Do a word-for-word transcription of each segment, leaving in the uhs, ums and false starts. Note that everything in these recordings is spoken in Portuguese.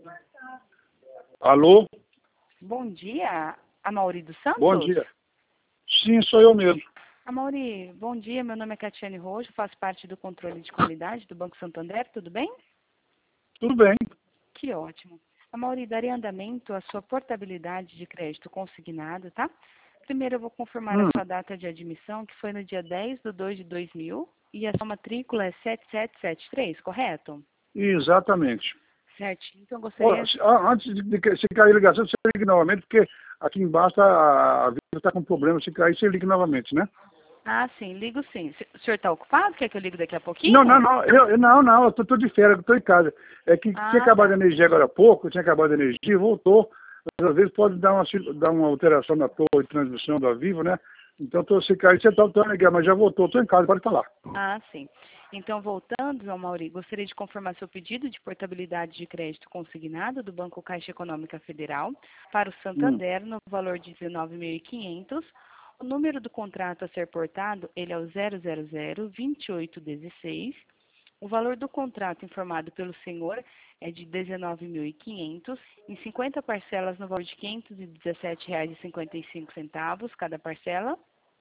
Alô? Bom dia, Amauri dos Santos? Bom dia. Sim, sou eu mesmo. Amauri, bom dia, meu nome é Catiane Rojo, faço parte do controle de qualidade do Banco Santander, tudo bem? Tudo bem. Que ótimo. Amauri, darei andamento à sua portabilidade de crédito consignado, tá? Primeiro eu vou confirmar Hum, a sua data de admissão, que foi no dia dez de dois de dois mil, e a sua matrícula é sete sete sete três, correto? exatamente. Certinho, então eu Ó, gostaria... se- ah, antes de, de que- se cair a ligação, você liga novamente, porque aqui embaixo a, a vida está com problema. Se cair, você liga novamente, né? Ah, sim, ligo sim. O senhor está ocupado? Quer que eu ligo daqui a Não, não, pouquinho? não. Eu, eu- não, não. Eu tô, tô de férias, eu tô em casa. É que tinha Ah, acabado a tá. energia agora há pouco, tinha acabado a energia, voltou. Às vezes pode dar uma, sil- dar uma alteração na torre de transmissão da Vivo, né? Então, tô, se cair, você está tá ligado, mas já voltou. Estou em casa, pode falar. Ah, sim. Então, voltando, João Mauri, gostaria de confirmar seu pedido de portabilidade de crédito consignado do Banco Caixa Econômica Federal para o Hum, Santander no valor de dezenove mil e quinhentos. O número do contrato a ser portado, ele é o zero zero zero, vinte e oito dezesseis. O valor do contrato informado pelo senhor é de dezenove mil e quinhentos, em cinquenta parcelas no valor de quinhentos e dezessete reais e cinquenta e cinco centavos cada parcela.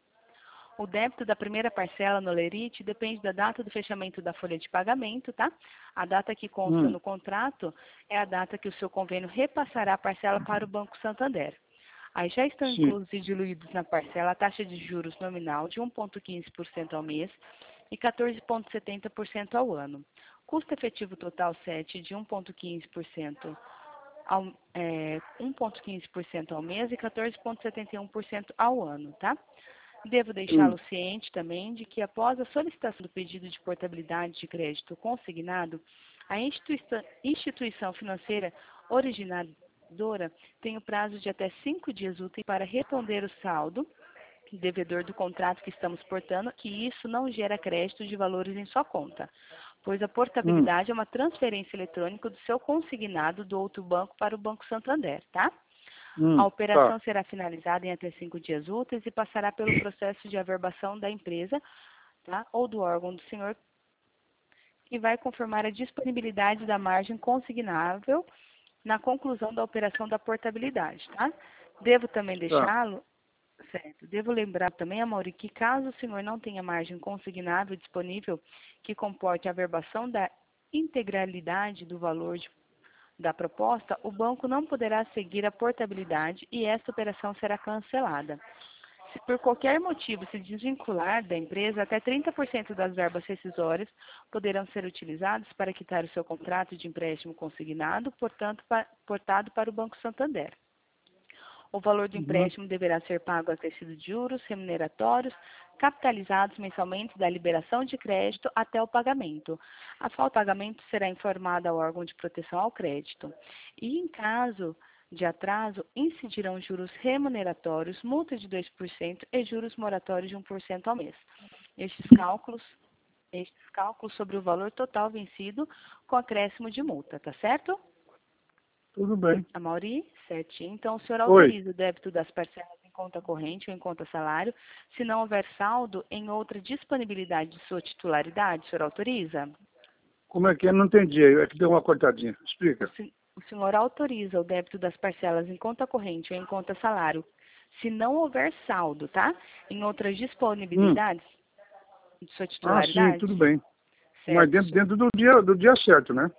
O débito da primeira parcela no Lerite depende da data do fechamento da folha de pagamento, tá? A data que consta hum, no contrato é a data que o seu convênio repassará a parcela para o Banco Santander. Aí já estão sim. inclusos e diluídos na parcela a taxa de juros nominal de um vírgula quinze por cento ao mês e quatorze vírgula setenta por cento ao ano. Custo efetivo total sete de um vírgula quinze por cento ao, é, um vírgula quinze por cento ao mês e quatorze vírgula setenta e um por cento ao ano, tá? Devo Hum, deixá-lo ciente também de que, após a solicitação do pedido de portabilidade de crédito consignado, a instituição, instituição financeira originadora tem o prazo de até cinco dias úteis para responder o saldo devedor do contrato que estamos portando, que isso não gera crédito de valores em sua conta, pois a hum, portabilidade é uma transferência eletrônica do seu consignado do outro banco para o Banco Santander, tá? A hum, tá. operação será finalizada em até cinco dias úteis e passará pelo processo de averbação da empresa, tá? Ou do órgão do senhor, que vai confirmar a disponibilidade da margem consignável na conclusão da operação da portabilidade, tá? Devo também Tá. deixá-lo, certo? Devo lembrar também, Amaury, que caso o senhor não tenha margem consignável disponível que comporte a averbação da integralidade do valor de da proposta, o banco não poderá seguir a portabilidade e esta operação será cancelada. Se por qualquer motivo se desvincular da empresa, até trinta por cento das verbas rescisórias poderão ser utilizadas para quitar o seu contrato de empréstimo consignado, portanto, pa, portado para o Banco Santander. O valor do Uhum. empréstimo deverá ser pago a tecido de juros remuneratórios, capitalizados mensalmente da liberação de crédito até o pagamento. A falta de pagamento será informada ao órgão de proteção ao crédito. E, em caso de atraso, incidirão juros remuneratórios, multa de dois por cento e juros moratórios de um por cento ao mês. Estes cálculos, estes cálculos sobre o valor total vencido com acréscimo de multa, tá certo? Tudo bem. A Mauri, certinho. Então, o senhor Oi. autoriza o débito das parcelas em conta corrente ou em conta salário, se não houver saldo em outra disponibilidade de sua titularidade, o senhor autoriza? Como é que é? Não entendi. É que deu uma cortadinha. O, Explica. sen- o senhor autoriza o débito das parcelas em conta corrente ou em conta salário, se não houver saldo, tá? Em outras Hum. disponibilidades de sua Ah, sim, titularidade? tudo bem. Mas Certo. dentro, dentro do dia, do dia certo, né?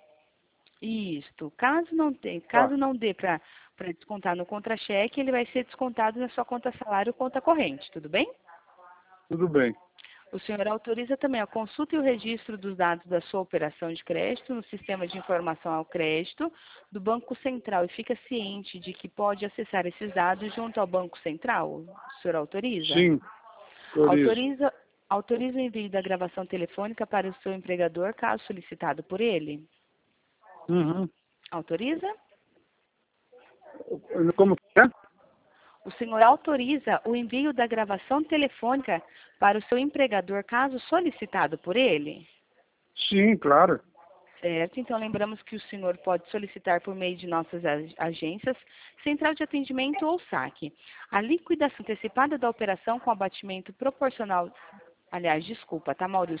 Isto. Caso não tenha, Tá. caso não dê para descontar no contra-cheque, ele vai ser descontado na sua conta salário ou conta corrente, tudo bem? Tudo bem. O senhor autoriza também a consulta e o registro dos dados da sua operação de crédito no sistema de informação ao crédito do Banco Central e fica ciente de que pode acessar esses dados junto ao Banco Central? O senhor autoriza? Sim, autorizo. Autoriza, autoriza o envio da gravação telefônica para o seu empregador, caso solicitado por ele? Uhum. Autoriza? Como que é? O senhor autoriza o envio da gravação telefônica para o seu empregador, caso solicitado por ele? Sim, claro. Certo, então lembramos que o senhor pode solicitar por meio de nossas ag- agências, central de atendimento ou saque. A liquidação antecipada da operação com abatimento proporcional, aliás, desculpa, tá, Maurício?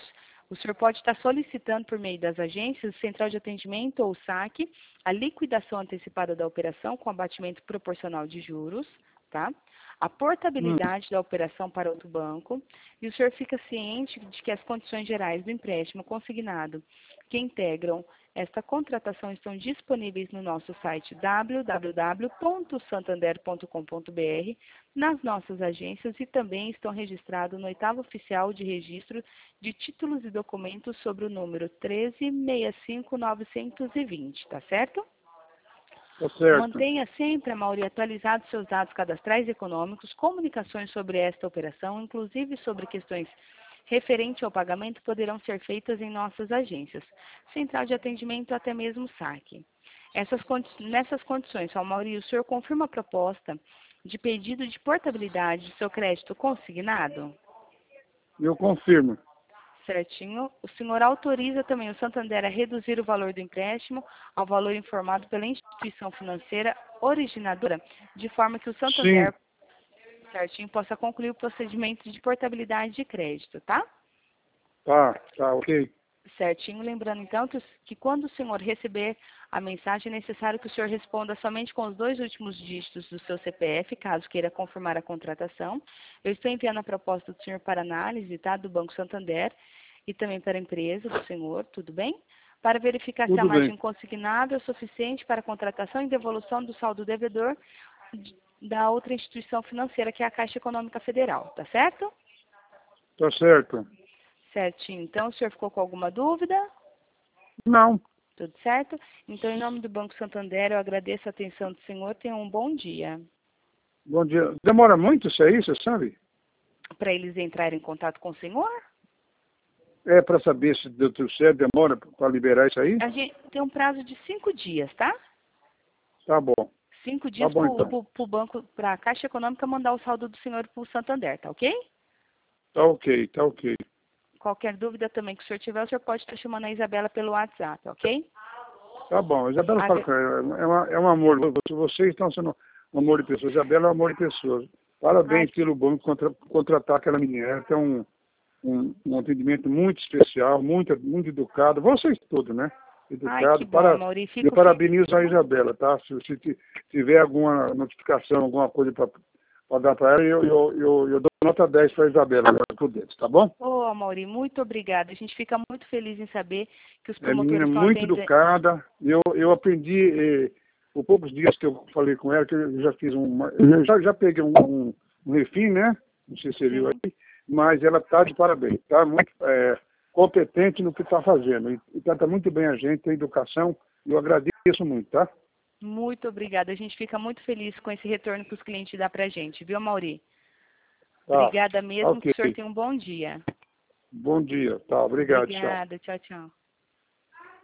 O senhor pode estar solicitando por meio das agências, central de atendimento ou saque, a liquidação antecipada da operação com abatimento proporcional de juros, tá? A portabilidade Hum. da operação para outro banco, e o senhor fica ciente de que as condições gerais do empréstimo consignado que integram esta contratação estão disponíveis no nosso site w w w ponto santander ponto com ponto b r, nas nossas agências e também estão registrados no oitavo oficial de registro de títulos e documentos sobre o número treze sessenta e cinco novecentos e vinte, tá certo? Tá certo. Mantenha sempre, Amaury, atualizados seus dados cadastrais e econômicos, comunicações sobre esta operação, inclusive sobre questões referentes ao pagamento, poderão ser feitas em nossas agências, central de atendimento até mesmo saque. Essas condi nessas condições, Amaury, o senhor confirma a proposta de pedido de portabilidade do seu crédito consignado? Eu confirmo. Certinho. O senhor autoriza também o Santander a reduzir o valor do empréstimo ao valor informado pela instituição financeira originadora, de forma que o Santander, Sim. certinho, possa concluir o procedimento de portabilidade de crédito, tá? Tá, tá, ok. Certinho. Lembrando, então, que, que quando o senhor receber a mensagem, é necessário que o senhor responda somente com os dois últimos dígitos do seu C P F, caso queira confirmar a contratação. Eu estou enviando a proposta do senhor para análise, tá? Do Banco Santander e também para a empresa do senhor, tudo bem? Para verificar Tudo se a margem bem. consignável é suficiente para a contratação e devolução do saldo devedor da outra instituição financeira, que é a Caixa Econômica Federal, tá certo? Tá certo. Certinho. Então, o senhor ficou com alguma dúvida? Não. Tudo certo? Então, em nome do Banco Santander, eu agradeço a atenção do senhor. Tenha um bom dia. Bom dia. Demora muito isso aí, você sabe? Para eles entrarem em contato com o senhor? É para saber se deu tudo certo, demora para liberar isso aí? A gente tem um prazo de cinco dias, tá? Tá bom. Cinco dias Tá bom, para então. o banco, para a Caixa Econômica mandar o saldo do senhor para o Santander, tá ok? Tá ok, tá ok. Qualquer dúvida também que o senhor tiver, o senhor pode estar chamando a Isabela pelo WhatsApp, ok? Tá bom. A Isabela A... fala com ela. É, uma, é um amor. Vocês estão sendo um amor de pessoa. Isabela é um amor de pessoa. Parabéns Ai, pelo banco contra, contratar aquela menina. Ela tem um, um, um atendimento muito especial, muito, muito educado. Vocês todos, né? Educado. Ai, que bom, Para, Mauri. Fico eu parabenizo a Isabela, tá? Se, se tiver alguma notificação, alguma coisa para dar para ela, eu, eu, eu, eu dou nota dez para a Isabela, agora por dentro, tá bom? Ô, Amaury, muito obrigada. A gente fica muito feliz em saber que os É menina promotores estão muito atendendo. educada. Eu, eu aprendi, eh, por poucos dias que eu falei com ela, que eu já fiz um. Eu já, já peguei um, um, um refim, né? Não sei se você viu aí, mas ela está de parabéns. Está muito é, competente no que está fazendo. E, e trata muito bem a gente, tem educação. Eu agradeço muito, tá? Muito obrigada. A gente fica muito feliz com esse retorno que os clientes dão para a gente, viu, Amaury? Tá. Obrigada mesmo, Ok. que o senhor tenha um bom dia. Bom dia. Tá, obrigado. Tchau. Obrigada. Tchau, tchau.